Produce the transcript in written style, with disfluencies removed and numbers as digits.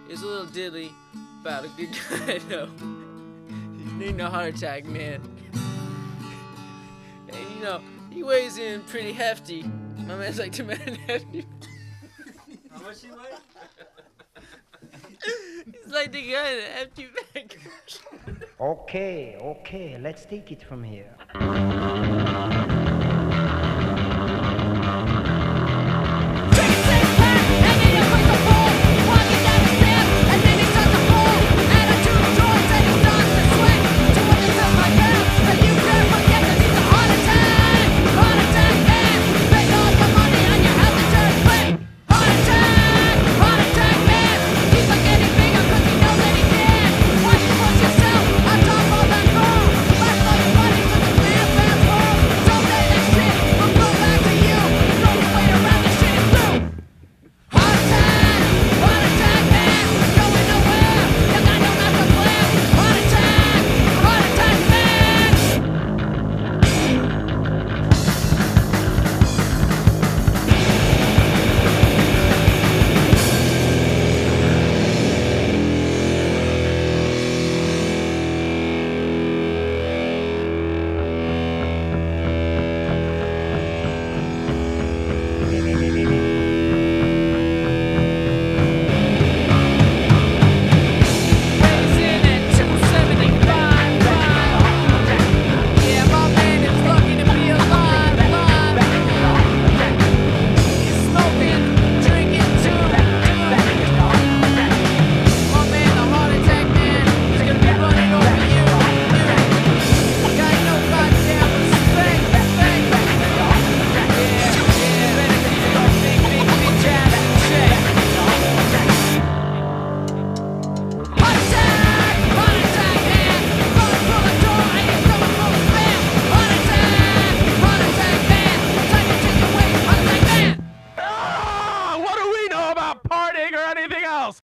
It's a little diddly about a good guy, though. He's needing a heart attack, man. And, he weighs in pretty hefty. My man's like the man hefty. How much he weigh? He's like the guy in the hefty bag. Okay, let's take it from here.